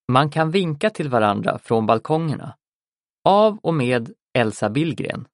Man kan vinka till varandra från balkongerna. Av och med Elsa Billgren.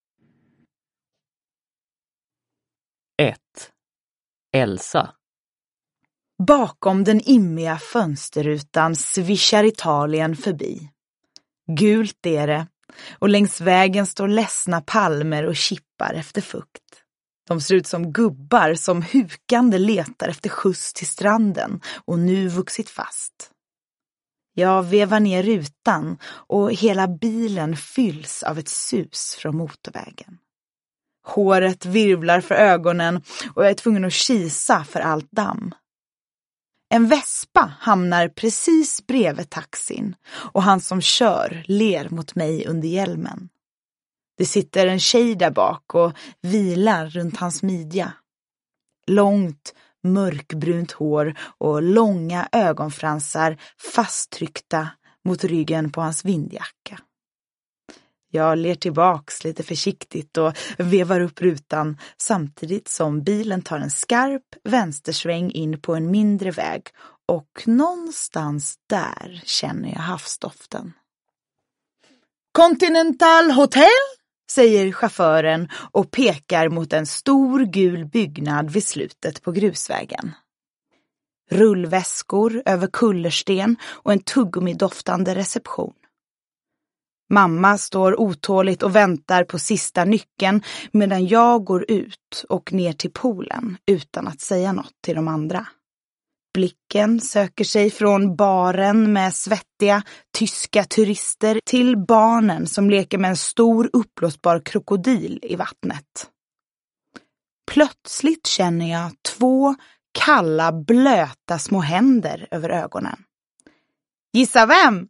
1. Elsa. Bakom den immiga fönsterrutan svischar Italien förbi. Gult är det, och längs vägen står ledsna palmer och kippar efter fukt. De ser ut som gubbar som hukande letar efter skjuts till stranden och nu vuxit fast. Jag vevar ner rutan och hela bilen fylls av ett sus från motorvägen. Håret virvlar för ögonen och jag är tvungen att kisa för allt damm. En vespa hamnar precis bredvid taxin och han som kör ler mot mig under hjälmen. Det sitter en tjej där bak och vilar runt hans midja. Långt, mörkbrunt hår och långa ögonfransar fasttryckta mot ryggen på hans vindjacka. Jag ler tillbaks lite försiktigt och vevar upp rutan samtidigt som bilen tar en skarp vänstersväng in på en mindre väg och någonstans där känner jag havsdoften. Continental Hotel, säger chauffören och pekar mot en stor gul byggnad vid slutet på grusvägen. Rullväskor över kullersten och en tuggummi-doftande reception. Mamma står otåligt och väntar på sista nyckeln medan jag går ut och ner till poolen utan att säga något till de andra. Blicken söker sig från baren med svettiga tyska turister till barnen som leker med en stor uppblåsbar krokodil i vattnet. Plötsligt känner jag 2 kalla blöta små händer över ögonen. Gissa vem?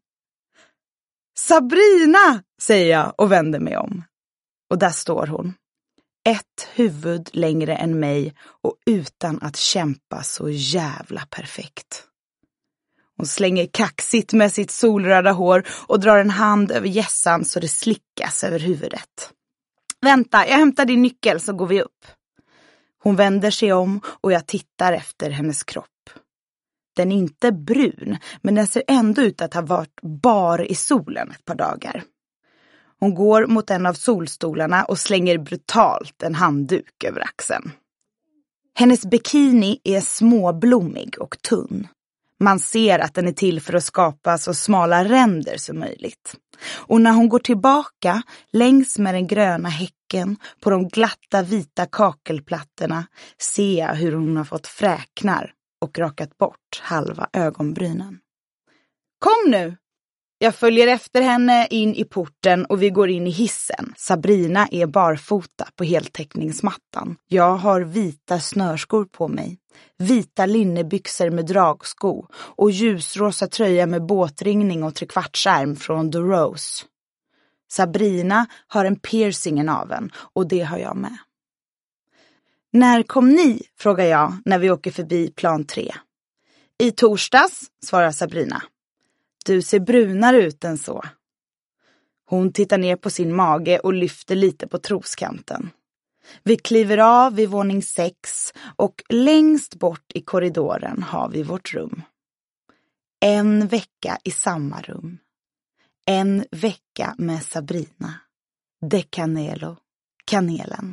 Sabrina, säger jag och vänder mig om. Och där står hon. Ett huvud längre än mig och utan att kämpa så jävla perfekt. Hon slänger kaxigt med sitt solröda hår och drar en hand över hjässan så det slickas över huvudet. Vänta, jag hämtar din nyckel så går vi upp. Hon vänder sig om och jag tittar efter hennes kropp. Den är inte brun, men den ser ändå ut att ha varit bar i solen ett par dagar. Hon går mot en av solstolarna och slänger brutalt en handduk över axeln. Hennes bikini är småblommig och tunn. Man ser att den är till för att skapa så smala ränder som möjligt. Och när hon går tillbaka längs med den gröna häcken på de glatta vita kakelplattorna ser jag hur hon har fått fräknar och rakat bort halva ögonbrynen. Kom nu! Jag följer efter henne in i porten och vi går in i hissen. Sabrina är barfota på heltäckningsmattan. Jag har vita snörskor på mig. Vita linnebyxor med dragsko och ljusrosa tröja med båtringning och trekvartsärm från The Rose. Sabrina har en piercing i naveln och det har jag med. När kom ni? Frågar jag när vi åker förbi plan 3. I torsdags, svarar Sabrina. Du ser brunare ut än så. Hon tittar ner på sin mage och lyfter lite på troskanten. Vi kliver av vid våning 6 och längst bort i korridoren har vi vårt rum. 1 vecka i samma rum. 1 vecka med Sabrina. De Canelo, kanelen.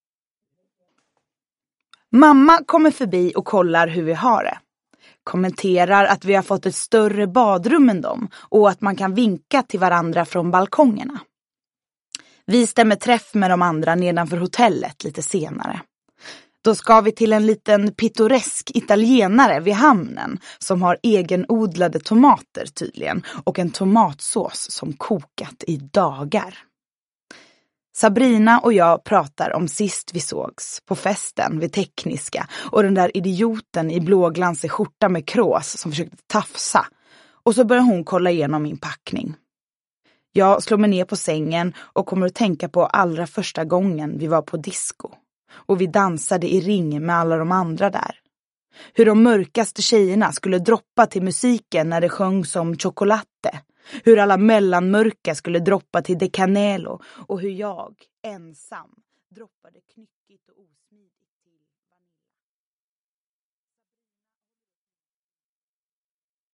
Mamma kommer förbi och kollar hur vi har det. Kommenterar att vi har fått ett större badrum än dem och att man kan vinka till varandra från balkongerna. Vi stämmer träff med de andra nedanför hotellet lite senare. Då ska vi till en liten pittoresk italienare vid hamnen som har egenodlade tomater tydligen och en tomatsås som kokat i dagar. Sabrina och jag pratar om sist vi sågs på festen vid Tekniska och den där idioten i blåglansig skjorta med krås som försökte tafsa. Och så börjar hon kolla igenom min packning. Jag slår mig ner på sängen och kommer att tänka på allra första gången vi var på disco. Och vi dansade i ring med alla de andra där. Hur de mörkaste tjejerna skulle droppa till musiken när det sjöngs om Chocolate. Hur alla mellanmörka skulle droppa till De Canelo och hur jag, ensam, droppade knyckigt och osmidigt.